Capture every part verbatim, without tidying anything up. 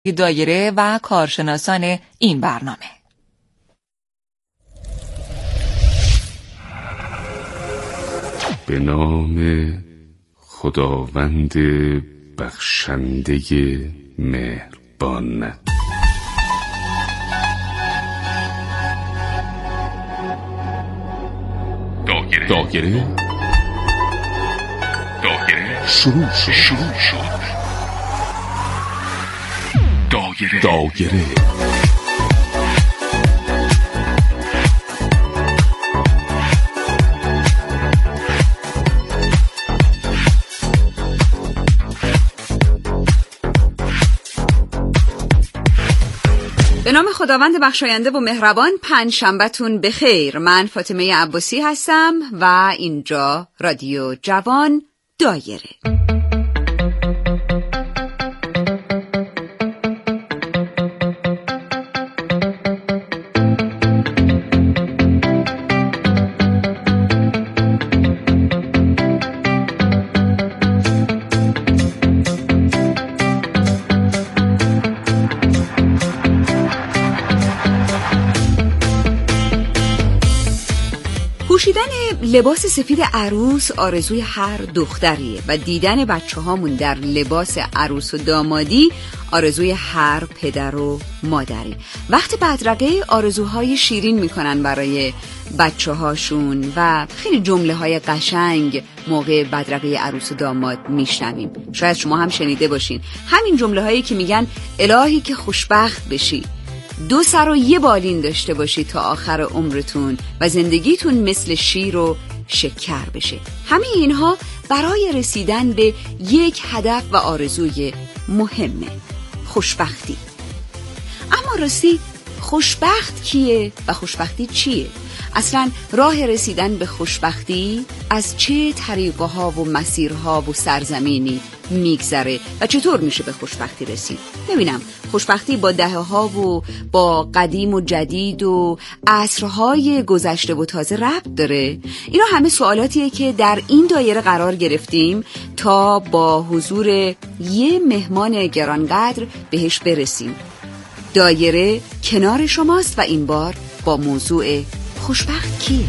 دایره و کارشناسان این برنامه. به نام خداوند بخشنده مهربان. دایره دایره دایره شروع شد شروع شد دایره دایره به نام خداوند بخشاینده و مهربان. پنج شنبه‌تون بخیر. من فاطمه عباسی هستم و اینجا رادیو جوان دایره. پوشیدن لباس سفید عروس آرزوی هر دختریه و دیدن بچه هامون در لباس عروس و دامادی آرزوی هر پدر و مادری. وقت بدرقه آرزوهای شیرین میکنن برای بچه هاشون و خیلی جمله های قشنگ موقع بدرقه عروس و داماد میشنویم. شاید شما هم شنیده باشین همین جمله هایی که میگن الهی که خوشبخت بشی، دو سر و یه بالین داشته باشید تا آخر عمرتون و زندگیتون مثل شیر و شکر بشه. همه اینها برای رسیدن به یک هدف و آرزوی مهمه، خوشبختی. اما راستی خوشبخت کیه و خوشبختی چیه؟ اصلا راه رسیدن به خوشبختی از چه طریقه ها و مسیرها و سرزمینی میگذره و چطور میشه به خوشبختی رسید؟ ببینم خوشبختی با دهه ها و با قدیم و جدید و عصرهای گذشته و تازه ربط داره؟ اینا همه سوالاتیه که در این دایره قرار گرفتیم تا با حضور یه مهمان گرانقدر بهش برسیم. دایره کنار شماست و این بار با موضوع خوشبخت کیه؟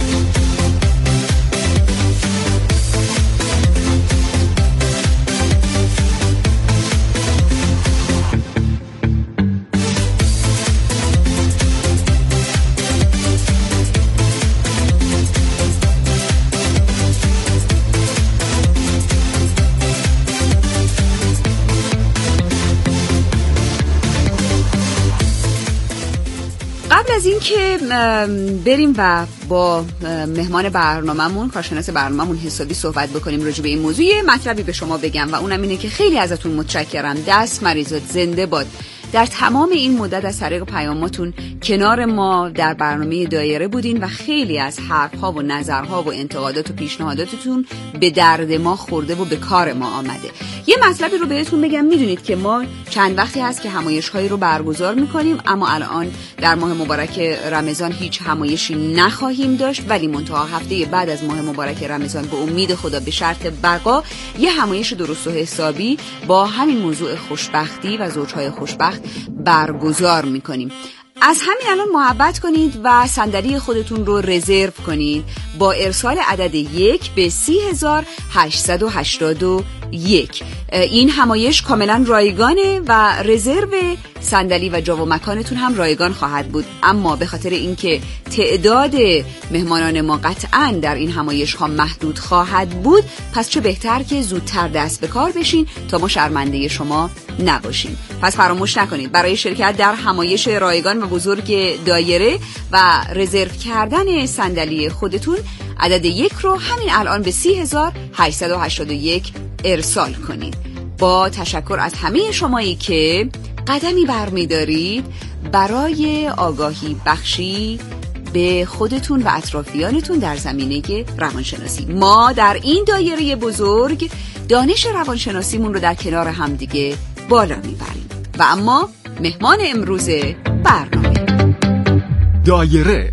قبل از این که بریم و با مهمان برنامه‌مون، کارشناس برنامه‌مون حسابی صحبت بکنیم راجع به این موضوع، یه مطلبی به شما بگم و اونم اینه که خیلی ازتون متشکرم. دست مریضات زنده باد. در تمام این مدت از طریق پیاماتون کنار ما در برنامه دایره بودین و خیلی از حرف‌ها و نظرها و انتقادات و پیشنهاداتتون به درد ما خورده و به کار ما آمده. یه مطلبی رو بهتون بگم. میدونید که ما چند وقتی هست که همایش‌هایی رو برگزار می‌کنیم، اما الان در ماه مبارک رمضان هیچ همایشی نخواهیم داشت، ولی منتها هفته بعد از ماه مبارک رمضان به امید خدا به شرط بقا یه همایش درست و حسابی با همین موضوع خوشبختی و زوج‌های خوشبخت برگزار می‌کنیم. از همین الان محبت کنید و صندلی خودتون رو رزرو کنید با ارسال عدد یک به سی هزار هشتصد و هشتاد و یک. این همایش کاملا رایگانه و رزرو صندلی و جا و مکانتون هم رایگان خواهد بود، اما به خاطر اینکه تعداد مهمانان ما قطعاً در این همایش ها محدود خواهد بود، پس چه بهتر که زودتر دست به کار بشین تا ما شرمنده شما نباشیم. پس فراموش نکنید برای شرکت در همایش رایگان و بزرگ دایره و رزرو کردن صندلی خودتون عدد یک رو همین الان به سی هزار هشتصد و هشتاد و یک ارسال کنید. با تشکر از همه شمایی که قدمی برمی‌دارید برای آگاهی بخشی به خودتون و اطرافیانتون در زمینه روانشناسی. ما در این دایره بزرگ دانش روانشناسیمون رو در کنار همدیگه بالا میبریم. و اما مهمان امروز برنامه دایره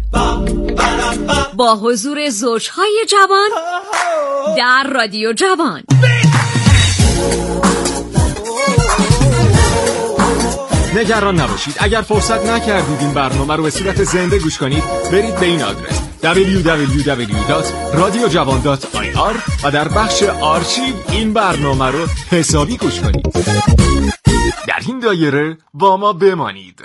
با حضور زوجهای جوان در رادیو جوان. نگران نباشید، اگر فرصت نکردید این برنامه رو به صورت زنده گوش کنید، برید به این آدرس دبلیو دبلیو دبلیو دات رادیو جوان دات آی آر و در بخش آرشیو این برنامه رو حسابی گوش کنید. در این دایره با ما بمانید.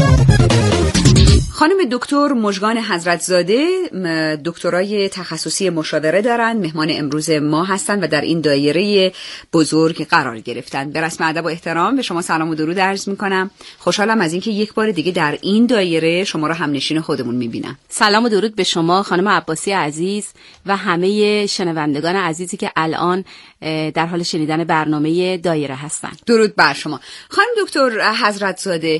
خانم دکتر مژگان حضرتزاده دکترای تخصصی مشاوره دارند، مهمان امروز ما هستند و در این دایره بزرگ قرار گرفتند. به رسم ادب و احترام به شما سلام و درود عرض می‌کنم. خوشحالم از اینکه یک بار دیگه در این دایره شما رو همنشین خودمون می‌بینم. سلام و درود به شما خانم عباسی عزیز و همه شنوندگان عزیزی که الان در حال شنیدن برنامه دایره هستند. درود بر شما. خانم دکتر حضرتزاده،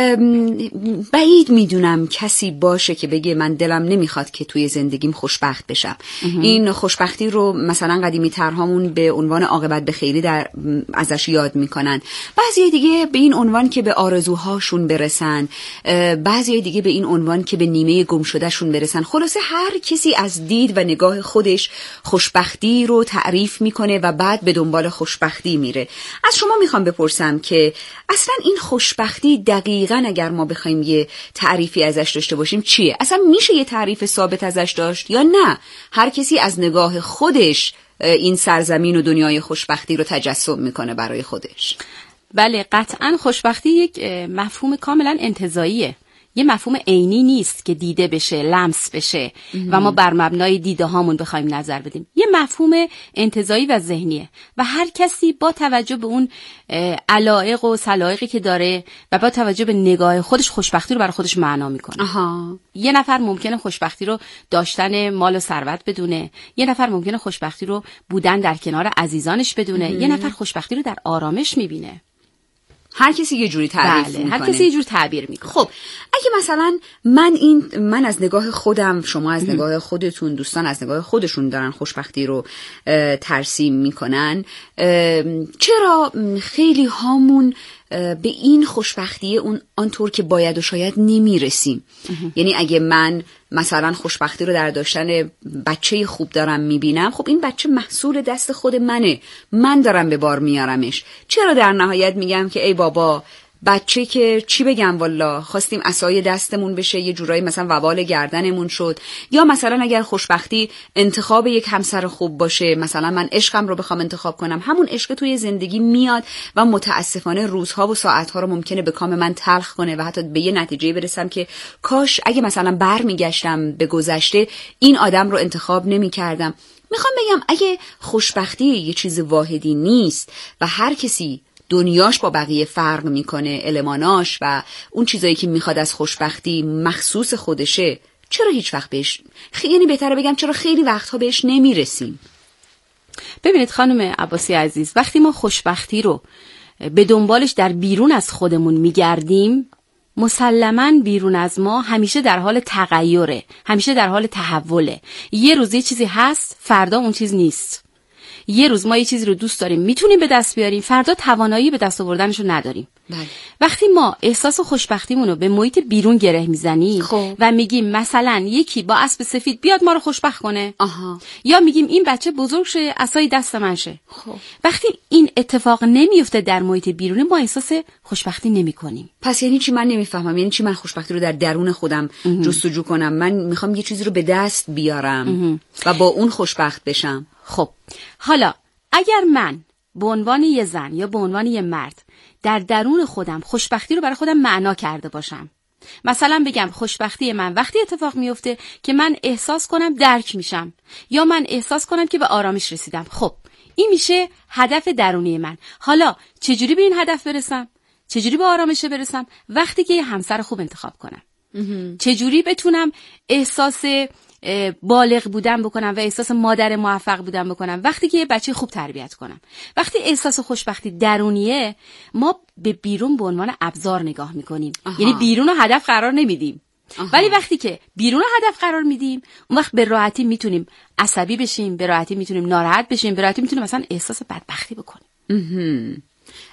بعید میدونم کسی باشه که بگه من دلم نمیخواد که توی زندگیم خوشبخت بشم. امه. این خوشبختی رو مثلا قدیمی ترهامون به عنوان عاقبت به خیری در ازش یاد میکنن، بعضی دیگه به این عنوان که به آرزوهاشون برسن، بعضی دیگه به این عنوان که به نیمه گم شدهشون برسن. خلاصه هر کسی از دید و نگاه خودش خوشبختی رو تعریف میکنه و بعد به دنبال خوشبختی میره. از شما میخوام بپرسم که اصلا این خوشبختی دقیقاً اگر ما بخوایم یه تعریفی ازش داشته باشیم چیه؟ اصلا میشه یه تعریف ثابت ازش داشت یا نه هر کسی از نگاه خودش این سرزمین و دنیای خوشبختی رو تجسم میکنه برای خودش؟ بله، قطعاً خوشبختی یک مفهوم کاملا انتزاعیه، یه مفهوم عینی نیست که دیده بشه، لمس بشه و ما بر مبنای دیده هامون بخوایم نظر بدیم. یه مفهوم انتزاعی و ذهنیه و هر کسی با توجه به اون علایق و سلایقی که داره و با توجه به نگاه خودش خوشبختی رو برای خودش معنا میکنه. آها. یه نفر ممکنه خوشبختی رو داشتن مال و ثروت بدونه، یه نفر ممکنه خوشبختی رو بودن در کنار عزیزانش بدونه، اه. یه نفر خوشبختی رو در آرامش میبینه. هر کسی یه جوری تعریف بله، میکنه. هر کسی یه جور تعبیر میکنه. خب اگه مثلا من این من از نگاه خودم، شما از نگاه خودتون، دوستان از نگاه خودشون دارن خوشبختی رو ترسیم میکنن، چرا خیلی هامون به این خوشبختی اون آنطور که باید و شاید نمیرسیم؟ یعنی اگه من مثلا خوشبختی رو در داشتن بچه خوب دارم میبینم، خب این بچه محصول دست خود منه، من دارم به بار میارمش. چرا در نهایت میگم که ای بابا بچه که چی بگم والا خواستیم عصای دستمون بشه یه جورایی مثلا وبال گردنمون شد؟ یا مثلا اگر خوشبختی انتخاب یک همسر خوب باشه، مثلا من عشقم رو بخوام انتخاب کنم، همون عشق توی زندگی میاد و متاسفانه روزها و ساعتها رو ممکنه به کام من تلخ کنه و حتی به یه نتیجه برسم که کاش اگه مثلا برمیگشتم به گذشته این آدم رو انتخاب نمی‌کردم. میخوام بگم اگه خوشبختی یه چیز واحدی نیست و هر کسی دنیاش با بقیه فرق میکنه، الماناش و اون چیزایی که میخواد از خوشبختی مخصوص خودشه، چرا هیچ وقت بهش خ... یعنی بهتره بگم چرا خیلی وقتها بهش نمیرسیم؟ ببینید خانم عباسی عزیز، وقتی ما خوشبختی رو به دنبالش در بیرون از خودمون میگردیم، مسلماً بیرون از ما همیشه در حال تغییره، همیشه در حال تحوله. یه روز یه چیزی هست، فردا اون چیز نیست. یه روز ما یه چیزی رو دوست داریم، میتونیم به دست بیاریم، فردا توانایی به دست آوردنش رو نداریم. بله. وقتی ما احساس خوشبختیمون رو به محیط بیرون گره میزنیم خب. و میگیم مثلا یکی با اسب سفید بیاد ما رو خوشبخت کنه، آها. یا میگیم این بچه بزرگ شه عصای دست من شه، خب. وقتی این اتفاق نمیفته در محیط بیرونی، ما احساس خوشبختی نمیکنیم. پس یعنی چی؟ من نمیفهمم. یعنی چی من خوشبختی رو در درون خودم جستجو کنم؟ من میخوام یه چیزی رو به دست بیارم امه. و با اون خوشبخت بشم. خب حالا اگر من به عنوان یه زن یا به عنوان یه مرد در درون خودم خوشبختی رو برای خودم معنا کرده باشم، مثلا بگم خوشبختی من وقتی اتفاق میفته که من احساس کنم درک میشم یا من احساس کنم که به آرامش رسیدم، خب این میشه هدف درونی من. حالا چجوری به این هدف برسم؟ چجوری به آرامش برسم؟ وقتی که یه همسر خوب انتخاب کنم. چجوری بتونم احساس بالغ بودن بکنم و احساس مادر موفق بودن بکنم؟ وقتی که یه بچه خوب تربیت کنم. وقتی احساس خوشبختی درونیه، ما به بیرون به عنوان ابزار نگاه میکنیم. آها. یعنی بیرون رو هدف قرار نمیدیم. آها. ولی وقتی که بیرون رو هدف قرار میدیم، اون وقت به راحتی میتونیم عصبی بشیم، به راحتی میتونیم ناراحت بشیم، به راحتی میتونیم مثلا احساس بدبختی بکنیم.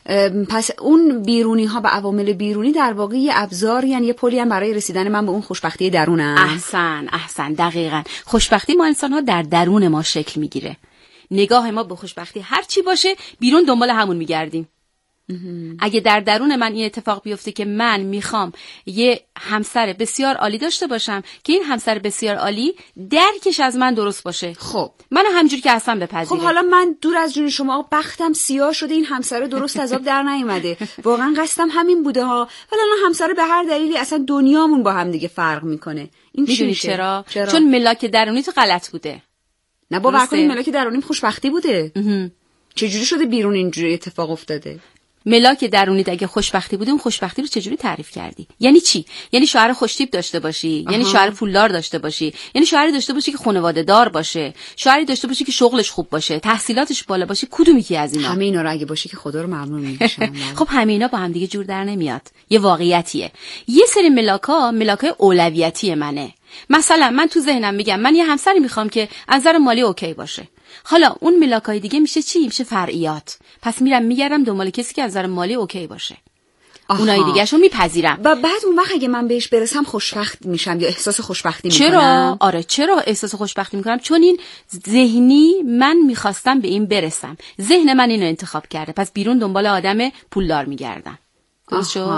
پس اون بیرونی ها و عوامل بیرونی در واقع یه ابزاری، یعنی یه پلی هم برای رسیدن من به اون خوشبختی درونم. احسن احسن دقیقاً. خوشبختی ما انسان ها در درون ما شکل میگیره. نگاه ما به خوشبختی هر چی باشه بیرون دنبال همون میگردیم. اگه در درون من این اتفاق بیفته که من میخوام یه همسر بسیار عالی داشته باشم که این همسر بسیار عالی درکش از من درست باشه، خب من همینجوری که هستم بپذیره. خب حالا من دور از جون شما بختم سیاه شده، این همسر درست از آب در نیومده، واقعا قصدم همین بوده ها، ولی الان همسر به هر دلیلی اصلا دنیامون با هم دیگه فرق میکنه. این میدونی چرا؟ چرا؟ چون ملاک درونی تو غلط بوده. نه باور کنید ملاک درونیم خوشبختی بوده. چجوری شده بیرون اینجوری اتفاق افتاده؟ ملاک درونی اگه خوشبختی بوده، اون خوشبختی رو چجوری تعریف کردی؟ یعنی چی؟ یعنی شوهر خوشتیپ داشته باشی، یعنی شوهر پولدار داشته باشی، یعنی شوهری داشته باشی که خانواده دار باشه، شوهری داشته باشی که شغلش خوب باشه، تحصیلاتش بالا باشه، کدومی که از اینا؟ همه اینا رو اگه باشه که خدا رو ممنون میشم. خب همه اینا با هم دیگه جور در نمیاد. یه واقعیتیه. یه سری ملاکا ملاکای اولویتی منه. مثلا من تو ذهنم میگم من یه همسری میخوام که از نظر مالی اوکی باشه. حالا اون ملاکای دیگه میشه چی؟ میشه فرعیات. پس میرم میگردم دنبال کسی که از نظر مالی اوکی باشه. آها. اونای دیگه‌شو میپذیرم. و بعد اون وقت اگه من بهش برسم خوشبخت میشم یا احساس خوشبختی میکنم؟ چرا؟ آره چرا احساس خوشبختی میکنم؟ چون این ذهنی من میخواستم به این برسم. ذهن من اینو انتخاب کرده. پس بیرون دنبال آدم پولدار میگردم. درست شد؟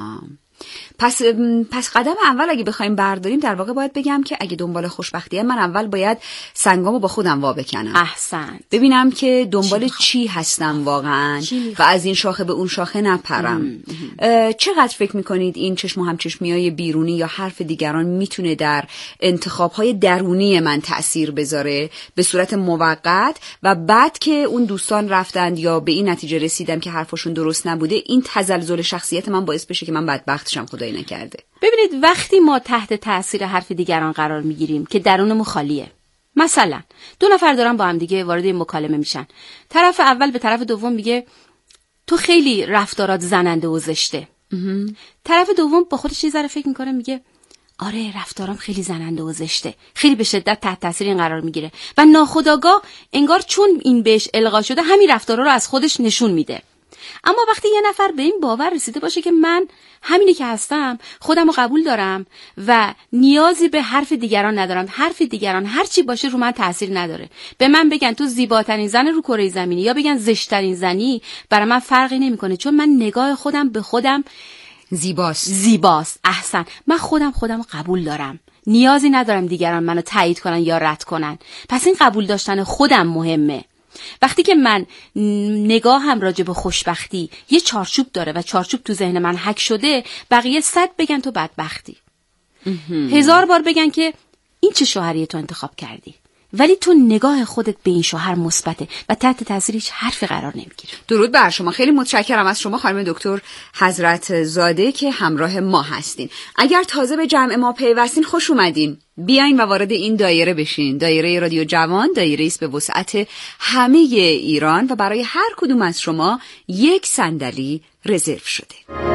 پس پس قدم اول اگه بخوایم برداریم در واقع باید بگم که اگه دنبال خوشبختیه من اول باید سنگامو با خودم وا بکنم. احسنت. ببینم که دنبال چی, چی هستم واقعا و از این شاخه به اون شاخه نپرم. چقدر فکر میکنید این چشم و همچشمیای بیرونی یا حرف دیگران میتونه در انتخابهای درونی من تأثیر بذاره به صورت موقت و بعد که اون دوستان رفتند یا به این نتیجه رسیدم که حرفشون درست نبوده این تزلزل شخصیت من باعث بشه که من بدبخت شم خدای نکرده. ببینید وقتی ما تحت تأثیر حرف دیگران قرار میگیریم که درونمون خالیه، مثلا دو نفر دارن با هم دیگه وارد این مکالمه میشن، طرف اول به طرف دوم میگه تو خیلی رفتارات زننده و زشته، طرف دوم با خودش یه ذره فکر میکنه میگه آره رفتارام خیلی زننده و زشته، خیلی به شدت تحت تاثیر این قرار میگیره و ناخودآگاه انگار چون این بهش القا شده همین رفتارا رو از خودش نشون میده. اما وقتی یه نفر به این باور رسیده باشه که من همینی که هستم خودم رو قبول دارم و نیازی به حرف دیگران ندارم، حرف دیگران هر چی باشه رو من تأثیر نداره، به من بگن تو زیباترین زن رو کره زمینی یا بگن زشترین زنی، برای من فرقی نمیکنه چون من نگاه خودم به خودم زیباست. زیباست. احسن. من خودم خودم رو قبول دارم، نیازی ندارم دیگران منو تایید کنن یا رد کنن. پس این قبول داشتن خودم مهمه. وقتی که من نگاهم راجع به خوشبختی یه چارچوب داره و چارچوب تو ذهن من حک شده، بقیه صد بگن تو بدبختی، هزار بار بگن که این چه شوهری تو انتخاب کردی، ولی تو نگاه خودت به این شوهر مثبته و تحت تاثیر هیچ حرفی قرار نمیگیره. درود بر شما. خیلی متشکرم از شما خانم دکتر حضرت زاده که همراه ما هستین. اگر تازه به جمع ما پیوستین خوش اومدین. بیاین و وارد این دایره بشین. دایره رادیو جوان دایره است به وسعت همه ایران و برای هر کدوم از شما یک صندلی رزرو شده.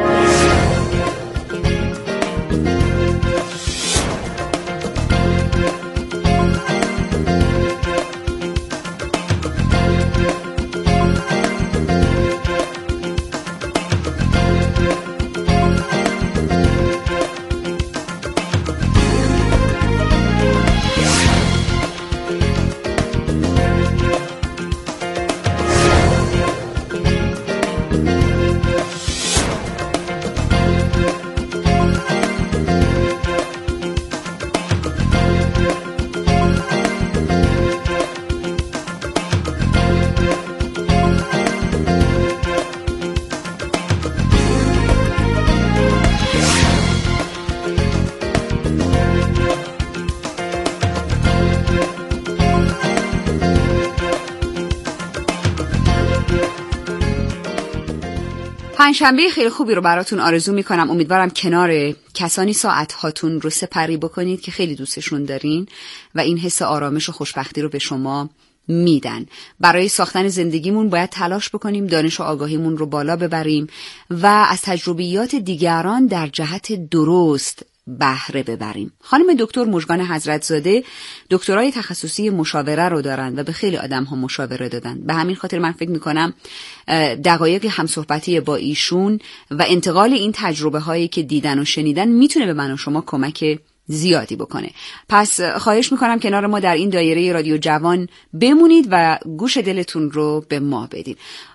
پنجشنبه خیلی خوبی رو براتون آرزو میکنم. امیدوارم کنار کسانی ساعت هاتون رو سپری بکنید که خیلی دوستشون دارین و این حس آرامش و خوشبختی رو به شما میدن. برای ساختن زندگیمون باید تلاش بکنیم، دانش و آگاهیمون رو بالا ببریم و از تجربیات دیگران در جهت درست بهره ببریم. خانم دکتر مژگان حضرت زاده دکترای تخصصی مشاوره رو دارن و به خیلی آدم ها مشاوره دادن. به همین خاطر من فکر میکنم دقایق همصحبتی با ایشون و انتقال این تجربه هایی که دیدن و شنیدن میتونه به من و شما کمک زیادی بکنه. پس خواهش میکنم کنار ما در این دایره رادیو جوان بمونید و گوش دلتون رو به ما بدید.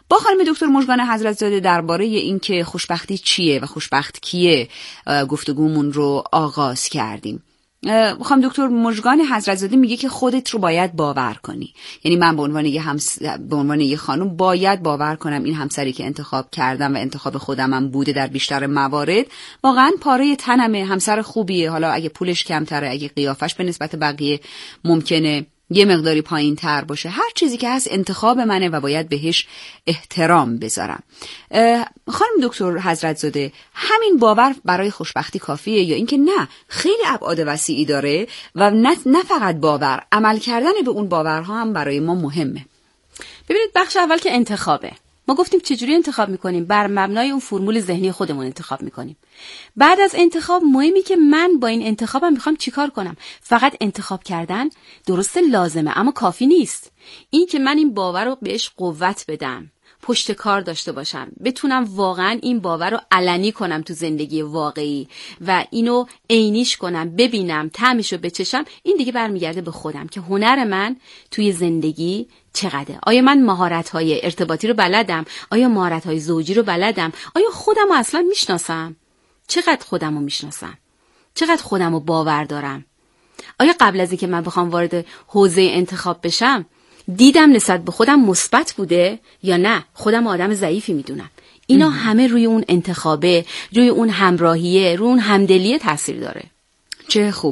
با خانم دکتر مژگان حضرت زاده درباره اینکه خوشبختی چیه و خوشبخت کیه گفتگومون رو آغاز کردیم. خانم دکتر مژگان حضرت زاده میگه که خودت رو باید باور کنی. یعنی من به عنوان یه همس... به عنوان یه خانم باید باور کنم این همسری که انتخاب کردم و انتخاب خودمم بوده در بیشتر موارد واقعا پاره تنمه، همسر خوبیه. حالا اگه پولش کمتره، اگه قیافش به نسبت بقیه ممکنه یه مقداری پایین تر باشه، هر چیزی که هست انتخاب منه و باید بهش احترام بذارم. خانم دکتر حضرت زاده، همین باور برای خوشبختی کافیه یا اینکه نه خیلی ابعاد وسیعی داره و نه, نه فقط باور، عمل کردن به اون باورها هم برای ما مهمه؟ ببینید، بخش اول که انتخابه. ما گفتیم چجوری انتخاب میکنیم؟ بر مبنای اون فرمول ذهنی خودمون انتخاب میکنیم. بعد از انتخاب مهمی که من با این انتخابم میخوام چیکار کنم. فقط انتخاب کردن درسته لازمه اما کافی نیست. این که من این باور رو بهش قوت بدم، پشت کار داشته باشم، بتونم واقعا این باور رو علنی کنم تو زندگی واقعی و اینو عینیش کنم، ببینم، طعمش رو بچشم، این دیگه برمیگرده به خودم که هنر من توی زندگی چقدره. آیا من مهارت‌های ارتباطی رو بلدم؟ آیا مهارت‌های زوجی رو بلدم؟ آیا خودم رو اصلا میشناسم؟ چقدر خودم رو میشناسم؟ چقدر خودم رو باور دارم؟ آیا قبل از اینکه من بخوام وارد حوزه انتخاب بشم دیدم نسبت به خودم مثبت بوده یا نه خودم آدم ضعیفی میدونم؟ اینا همه روی اون انتخابه، روی اون همراهیه، روی اون همدلیه تاثیر داره. چه خوب.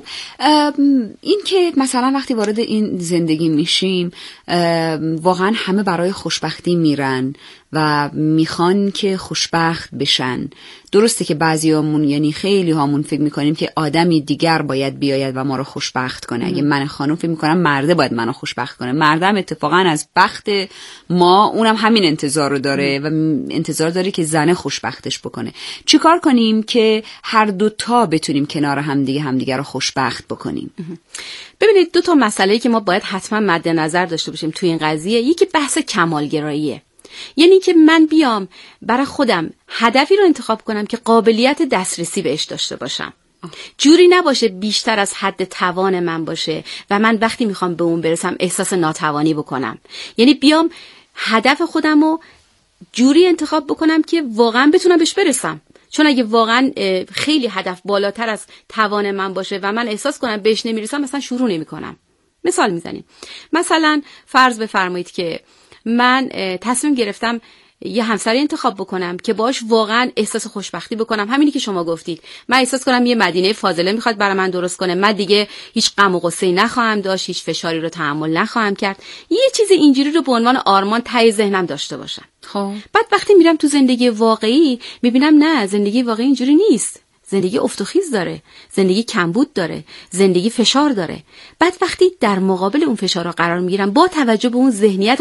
این که مثلا وقتی وارد این زندگی میشیم واقعا همه برای خوشبختی میرن و میخوان که خوشبخت بشن. درسته که بعضی هامون، یعنی خیلی هامون فکر میکنیم که آدمی دیگر باید بیاید و ما رو خوشبخت کنه. اگه من خانم فکر میکنم مرده باید منو خوشبخت کنه. مردم اتفاقا از بخت ما اونم همین انتظار رو داره و انتظار داره که زنه خوشبختش بکنه. چیکار کنیم که هر دو تا بتونیم کنار همدیگه همدیگه رو خوشبخت بکنیم؟ ببینید، دو تا مسئله‌ای که ما باید حتما مد نظر داشته باشیم توی این قضیه، یکی بحث کمالگراییه. یعنی که من بیام برای خودم هدفی رو انتخاب کنم که قابلیت دسترسی بهش داشته باشم. جوری نباشه بیشتر از حد توان من باشه و من وقتی میخوام به اون برسم احساس ناتوانی بکنم. یعنی بیام هدف خودم رو جوری انتخاب بکنم که واقعا بتونم بهش برسم. چون اگه واقعا خیلی هدف بالاتر از توان من باشه و من احساس کنم بهش نمیرسم، مثلا شروع نمی کنم. مثال میزنیم. مثلا فرض بفرمایید که من تصمیم گرفتم یه همسری انتخاب بکنم که باش واقعا احساس خوشبختی بکنم. همینی که شما گفتید، من احساس کنم یه مدینه فاضله میخواد برای من درست کنه، من دیگه هیچ غم و غصه‌ای نخواهم داشت، هیچ فشاری رو تحمل نخواهم کرد. یه چیز اینجوری رو به عنوان آرمان ته ذهنم داشته باشم. خب بعد وقتی میرم تو زندگی واقعی میبینم نه، زندگی واقعی اینجوری نیست. زندگی افت و خیز داره، زندگی کمبود داره، زندگی فشار داره. بعد وقتی در مقابل اون فشارها قرار میگیرم با توجه به اون ذهنیت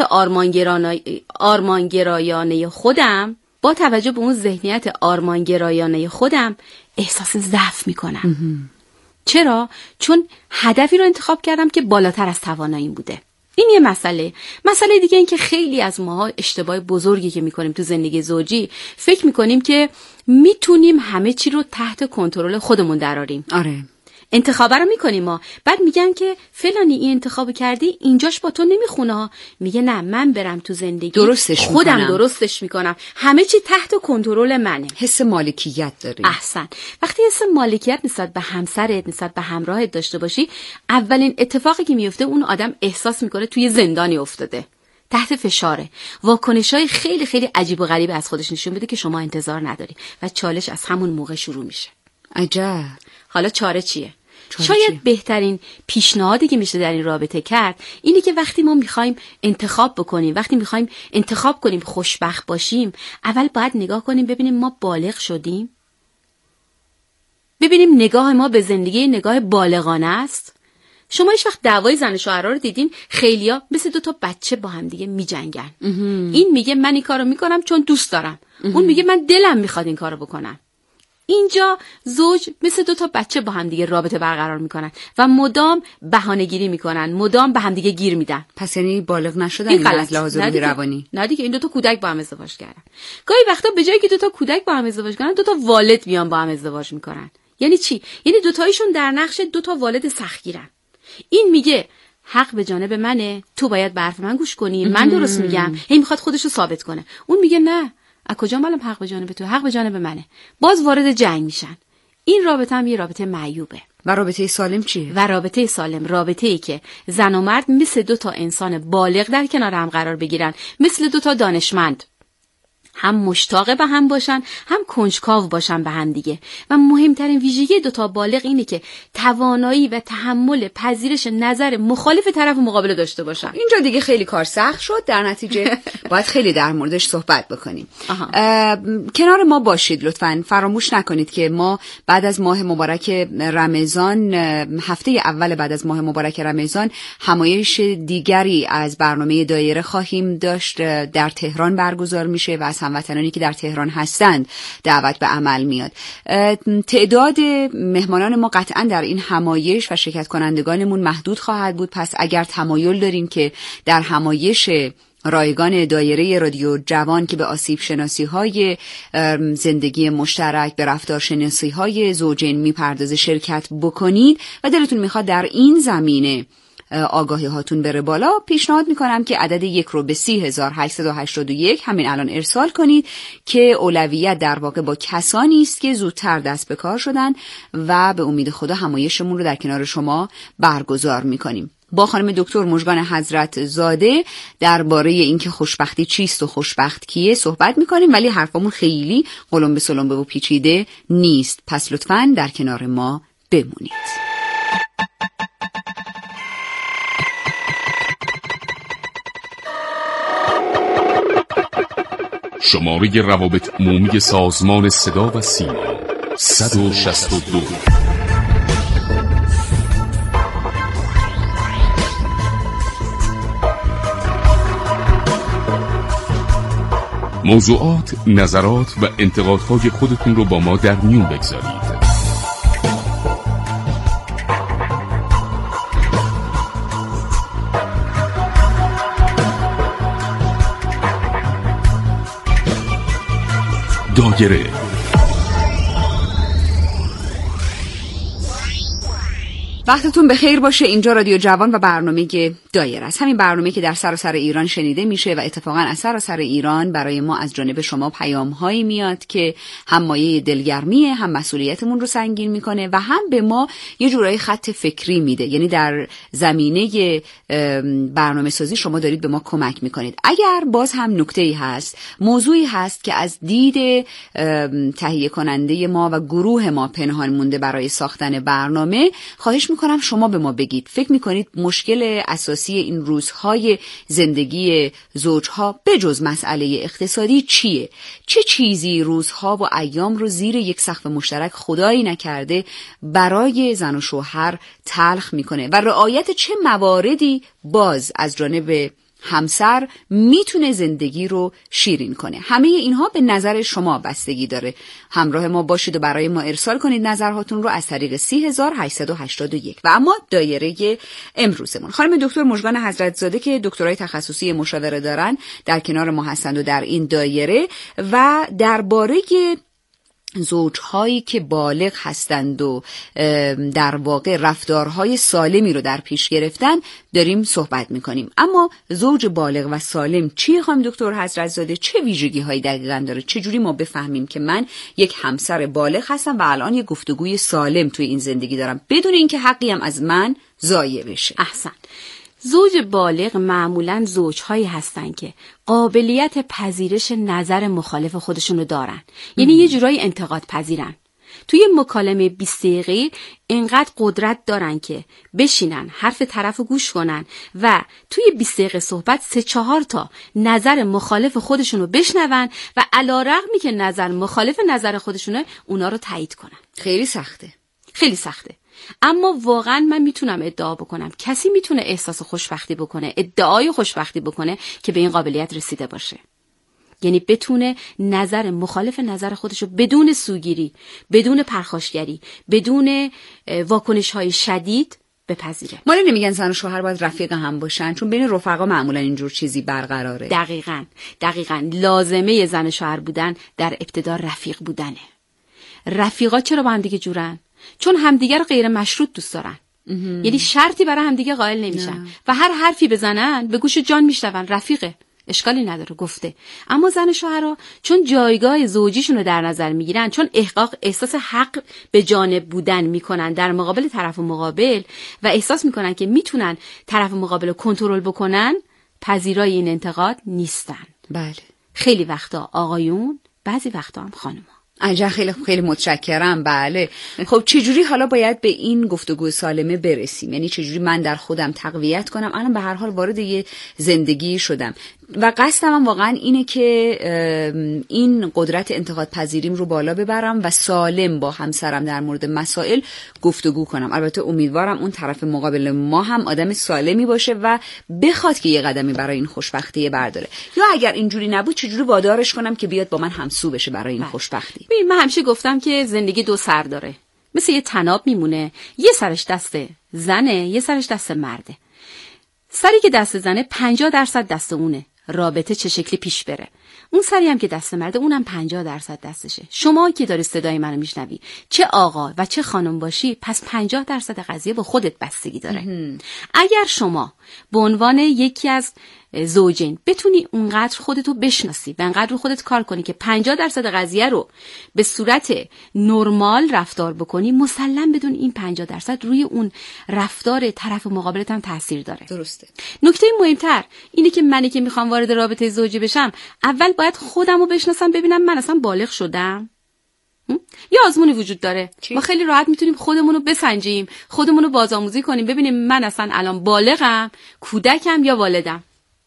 آرمانگرایانه خودم با توجه به اون ذهنیت آرمانگرایانه خودم احساس ضعف میکنم. چرا؟ چون هدفی رو انتخاب کردم که بالاتر از تواناییم بوده. این یه مسئله. مسئله دیگه این که خیلی از ماها اشتباه بزرگی که میکنیم تو زندگی زوجی، فکر میکنیم که میتونیم همه چی رو تحت کنترل خودمون دراریم. آره. انتخاب رو میکنیم ما، بعد میگن که فلانی این انتخاب کردی اینجاش با تو نمیخونه. میگه نه، من برم تو زندگی درستش خودم میکنم. درستش میکنم، همه چی تحت کنترل منه. حس مالکیت داری. احسن. وقتی حس مالکیت نسبت به همسرت، نسبت به همراهت داشته باشی، اولین اتفاقی که میفته اون آدم احساس میکنه توی زندانی افتاده، تحت فشاره، واکنشای خیلی خیلی عجیب و غریب از خودش نشون بده که شما انتظار نداری و چالش از همون موقع شروع میشه. عجب. حالا چاره چیه؟ شاید چیه؟ بهترین پیشنهادی که میشه در این رابطه کرد اینه که وقتی ما میخوایم انتخاب بکنیم، وقتی میخوایم انتخاب کنیم خوشبخت باشیم، اول باید نگاه کنیم ببینیم ما بالغ شدیم، ببینیم نگاه ما به زندگی نگاه بالغانه است. شما هیچ وقت دعوای زن و شوهرها رو دیدین؟ خیلیا مثل دو تا بچه با هم دیگه میجنگن. این میگه من این کارو میکنم چون دوست دارم، اون میگه من دلم میخواد این کارو بکنم. اینجا زوج مثل دو تا بچه با هم دیگه رابطه برقرار میکنن و مدام بهانه‌گیری میکنن، مدام به هم دیگه گیر میدن. پس یعنی بالغ نشدن این از لحاظ روحی روانی؟ نه دیگه، این دو تا کودک با هم ازدواج کردن. گاهی وقتا به جایی که دو تا کودک با هم ازدواج کنن، دو تا والد میان با هم ازدواج میکنن. یعنی چی؟ یعنی دو تایشون در نقش دو تا والد سختگیرن. این میگه حق به جانب منه، تو باید به حرف من گوش کنی، من درست میگم. هی میخواد خودشو ثابت کنه. اون میگه نه، از کجا معلوم حق به جانب تو؟ حق به جانب منه. باز وارد جنگ میشن. این رابطه هم یه رابطه معیوبه. و رابطه سالم چیه؟ و رابطه سالم رابطه ای که زن و مرد مثل دو تا انسان بالغ در کنار هم قرار بگیرن، مثل دو تا دانشمند، هم مشتاق به هم باشن، هم کنجکاو باشن به هم دیگه. و مهمترین ویژگی دو تا بالغ اینه که توانایی و تحمل پذیرش نظر مخالف طرف مقابل داشته باشن. اینجا دیگه خیلی کار سخت شد، در نتیجه باید خیلی در موردش صحبت بکنیم. کنار ما باشید لطفاً. فراموش نکنید که ما بعد از ماه مبارک رمضان، هفته اول بعد از ماه مبارک رمضان، همایش دیگری از برنامه دایره خواهیم داشت. در تهران برگزار میشه و از هموطنانی که در تهران هستند دعوت به عمل میاد. تعداد مهمانان ما قطعا در این همایش و شرکت کنندگانمون محدود خواهد بود. پس اگر تمایل دارین که در همایش رایگان دایره رادیو جوان که به آسیب شناسی های زندگی مشترک، به رفتار شناسی های زوجین میپردازه شرکت بکنید و دلتون میخواد در این زمینه آگاهی هاتون بره بالا، پیشنهاد میکنم که عدد یک رو به سی هزار هشتصد و هشتاد و یک همین الان ارسال کنید که اولویت در واقع با کسانی است که زودتر دست به کار شدن و به امید خدا همایشمون رو در کنار شما برگزار میکنیم. با خانم دکتر مژگان حضرت زاده درباره اینکه خوشبختی چیست و خوشبخت کیه صحبت میکنیم، ولی حرفمون خیلی قلمبه سلمبه و پیچیده نیست. پس لطفاً در کنار ما بمونید. شماره روابط عمومی سازمان صدا و سیما صد و شصت و دو. موضوعات، نظرات و انتقادهای خودتون رو با ما در میون بگذارید. دایره وقتتون بخیر باشه. اینجا رادیو جوان و برنامه دایره است. همین برنامه که در سراسر ایران شنیده میشه و اتفاقا از سراسر ایران برای ما از جانب شما پیام هایی میاد که هم مایه دلگرمیه، هم مسئولیتمون رو سنگین میکنه و هم به ما یه جورایی خط فکری میده. یعنی در زمینه برنامه سازی شما دارید به ما کمک میکنید. اگر باز هم نکته‌ای هست، موضوعی هست که از دید تهیه کننده ما و گروه ما پنهان مونده برای ساختن برنامه، خواهش میکنم شما به ما بگید. فکر میکنید مشکل اساسی این روزهای زندگی زوجها بجز مسئله اقتصادی چیه؟ چه چیزی روزها و ایام رو زیر یک سقف مشترک خدایی نکرده برای زن و شوهر تلخ میکنه و رعایت چه مواردی باز از جانب همسر میتونه زندگی رو شیرین کنه؟ همه اینها به نظر شما بستگی داره. همراه ما باشید و برای ما ارسال کنید نظرهاتون رو از طریق سی هزار هشتصد و هشتاد و یک. و اما دایره امروزمون، خانم دکتر مژگان حضرت زاده که دکترای تخصصی مشاوره دارن در کنار ما هستند و در این دایره و درباره زوجهایی که بالغ هستند و در واقع رفتارهای سالمی رو در پیش گرفتن داریم صحبت میکنیم. اما زوج بالغ و سالم چیه خانم دکتر حضرت زاده؟ چه ویژگی هایی دقیقاً داره؟ چه جوری ما بفهمیم که من یک همسر بالغ هستم و الان یک گفتگوی سالم توی این زندگی دارم بدون اینکه حقی هم از من ضایع بشه؟ احسن. زوج بالغ معمولاً زوجهایی هستن که قابلیت پذیرش نظر مخالف خودشون رو دارن. یعنی یه جورایی انتقاد پذیرن. توی مکالمه بیست دقیقه‌ای اینقدر قدرت دارن که بشینن حرف طرف رو گوش کنن و توی بیست دقیقه صحبت سه چهار تا نظر مخالف خودشون رو بشنون و علی‌رغمی که نظر مخالف نظر خودشونه اونا رو تایید کنن. خیلی سخته. خیلی سخته. اما واقعا من میتونم ادعا بکنم کسی میتونه احساس خوشبختی بکنه، ادعای خوشبختی بکنه که به این قابلیت رسیده باشه. یعنی بتونه نظر مخالف نظر خودشو بدون سوگیری، بدون پرخاشگری، بدون واکنش های شدید بپذیره. ما نمیگن زن و شوهر باید رفیق هم باشن، چون بین رفقا معمولا اینجور چیزی برقراره. دقیقاً دقیقاً لازمه زن و شوهر بودن در ابتدا رفیق بودنه. رفیقا چرا با هم دیگه جورن؟ چون همدیگر غیر مشروط دوست دارن. یعنی شرطی برای همدیگه قائل نمیشن نه. و هر حرفی بزنن به گوش جان میشنون، رفیقه، اشکالی نداره گفته. اما زن و شوهرها چون جایگاه زوجیشون رو در نظر میگیرن، چون احقاق احساس حق به جانب بودن میکنن در مقابل طرف مقابل و احساس میکنن که میتونن طرف مقابل رو کنترل بکنن، پذیرای این انتقاد نیستن. بله. خیلی وقتا آقایون، بعضی وقتا هم خانم‌ها. عجب، خیلی خیلی متشکرم. بله. خب چجوری حالا باید به این گفتگو سالمه برسیم؟ یعنی چجوری من در خودم تقویت کنم؟ الان به هر حال وارد یه زندگی شدم و قصدم هم واقعا اینه که این قدرت انتقاد پذیریم رو بالا ببرم و سالم با همسرم در مورد مسائل گفتگو کنم. البته امیدوارم اون طرف مقابل ما هم آدم سالمی باشه و بخواد که یه قدمی برای این خوشبختی برداره. یا اگر اینجوری نبود چجوری وادارش کنم که بیاد با من همسو بشه برای این خوشبختی؟ ببین من همیشه گفتم که زندگی دو سر داره، مثل یه طناب میمونه، یه سرش دست زنه، یه سرش دست مرده. سری که دست زنه پنجاه درصد دست اونه، رابطه چه شکلی پیش بره. اون سری هم که دست مرده اونم پنجاه درصد دستشه. شما که داری صدای منو میشنوی، چه آقا و چه خانم باشی، پس پنجاه درصد قضیه با خودت بستگی داره. اگر شما به عنوان یکی از زوجین بتونی اونقدر خودتو بشناسی و انقدر خودت کار کنی که پنجاه درصد قضیه رو به صورت نرمال رفتار بکنی، مسلم بدون این پنجاه درصد روی اون رفتار طرف مقابلت هم تاثیر داره. درسته. نکته مهمتر اینه که منی که میخوام وارد رابطه زوجی بشم، اول باید خودم رو بشناسم، ببینم من اصلا بالغ شدم. یه آزمونی وجود داره. چی؟ ما خیلی راحت میتونیم خودمون رو بسنجیم، خودمون رو بازآموزی کنیم، ببینیم من اصلا الان بالغم، کودکم یا والدم.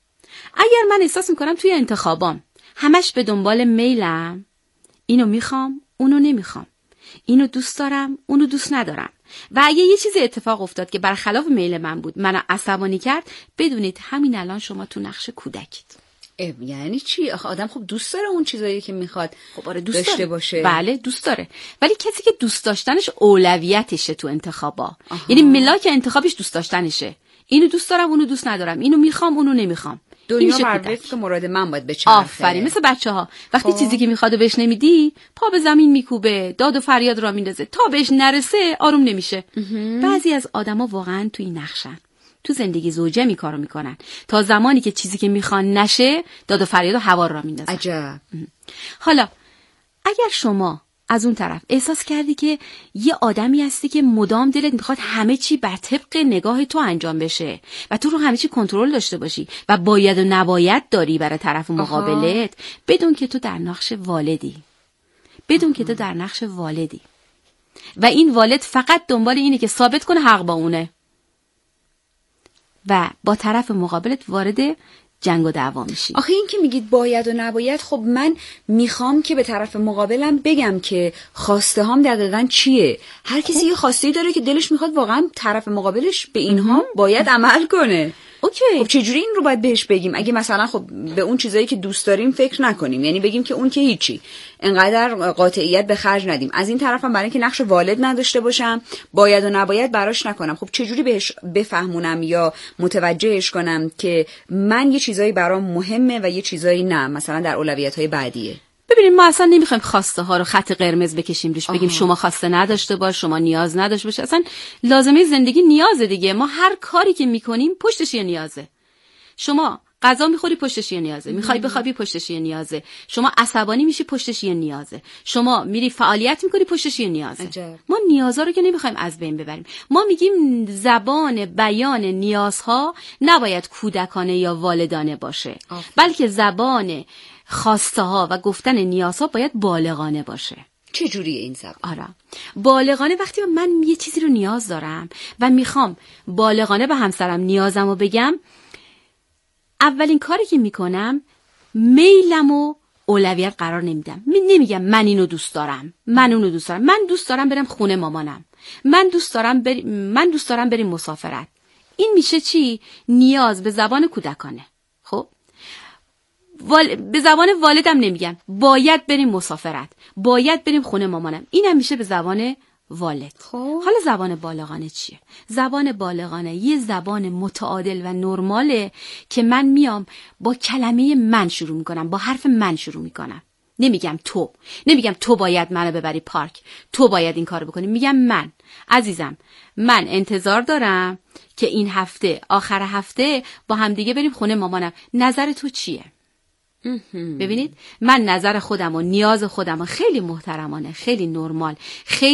اگر من احساس میکنم توی انتخابام همش به دنبال میلم، اینو میخوام اونو نمیخوام، اینو دوست دارم اونو دوست ندارم، و اگه یه چیزی اتفاق افتاد که برخلاف میل من بود، منو عصبانی کرد، بدونید همین الان شما تو نقش کودکید. یعنی چی؟ آخه آدم خب دوست داره اون چیزایی که میخواد خب آره دوست داشته داره. باشه. بله دوست داره، ولی کسی که دوست داشتنش اولویتشه تو انتخابا، یعنی ملاک انتخابش دوست داشتنشه. اینو دوست دارم اونو دوست ندارم، اینو میخوام اونو نمیخوام. دنیا بر وفق مراد من باید بچرخه. آفرین. مثل بچه‌ها وقتی خب. چیزی که میخواد و بهش نمیدی، پا به زمین میکوبه، داد و فریاد را میندازه، تا بهش نرسه آروم نمیشه. بعضی از آدما واقعا تو این نقشن، تو زندگی زوجه می کارو میکنن، تا زمانی که چیزی که میخوان نشه داد و فریاد و هوا را میندازن. عجب. حالا اگر شما از اون طرف احساس کردی که یه آدمی هستی که مدام دلت میخواد همه چی بر طبق نگاه تو انجام بشه و تو رو همه چی کنترل داشته باشی و باید و نباید داری برای طرف مقابلت، بدون که تو در نقش والدی، بدون که تو در نقش والدی و این والد فقط دنبال اینه که ثابت کنه حق با اونه و با طرف مقابلت وارد جنگ و دعوا میشی. آخه این که میگید باید و نباید، خب من میخوام که به طرف مقابلم بگم که خواسته هام دقیقاً چیه. هر کسی یه خواسته داره که دلش میخواد واقعا طرف مقابلش به اینها باید عمل کنه. اوکی. خب چجوری این رو باید بهش بگیم؟ اگه مثلا خب به اون چیزایی که دوست داریم فکر نکنیم، یعنی بگیم که اون که هیچی، انقدر قاطعیت به خرج ندیم. از این طرفم برای اینکه نقش والد نداشته باشم، باید و نباید براش نکنم. خب چجوری بهش بفهمونم یا متوجهش کنم که من یه چیزایی برام مهمه و یه چیزایی نه، مثلا در اولویت‌های بعدیه؟ ببینید ما اصلا نمیخوایم خواسته ها رو خط قرمز بکشیم روش، بگیم شما خواسته نداشته باش، شما نیاز نداشته باش. اصلا لازمه زندگی نیازه دیگه. ما هر کاری که میکنیم پشتش یه نیازه. شما غذا میخوری پشتش یه نیازه، میخوای بخوابی پشتش یه نیازه، شما عصبانی میشی پشتش یه نیازه، شما میری فعالیت میکنی پشتش یه نیازه. عجب. ما نیازها رو که نمیخوایم از بین ببریم. ما میگیم زبان بیان نیازها نباید کودکانه یا والدانه باشه، آه. بلکه زبان خواسته ها و گفتن نیازها باید بالغانه باشه. چه جوریه این زبان؟ آره بالغانه وقتی من یه چیزی رو نیاز دارم و میخوام بالغانه به همسرم نیازمو بگم، اولین کاری که میکنم میلمو اولویت قرار نمیدم. نمیگم من اینو دوست دارم، من اونو دوست دارم، من دوست دارم برم خونه مامانم، من دوست دارم بر... من دوست دارم بریم مسافرت. این میشه چی؟ نیاز به زبان کودکانه. خب وال... به زبان والدم نمیگم باید بریم مسافرت، باید بریم خونه مامانم، اینم میشه به زبان والد. خب حالا زبان بالغانه چیه؟ زبان بالغانه یه زبان متعادل و نرماله که من میام با کلمه من شروع میکنم، با حرف من شروع میکنم. نمیگم تو، نمیگم تو باید منو ببری پارک، تو باید این کارو بکنی. میگم من عزیزم، من انتظار دارم که این هفته آخر هفته با هم دیگه بریم خونه مامانم. نظر تو چیه؟ ببینید من نظر خودم و نیاز خودم و خیلی محترمانه، خیلی نرمال، خیلی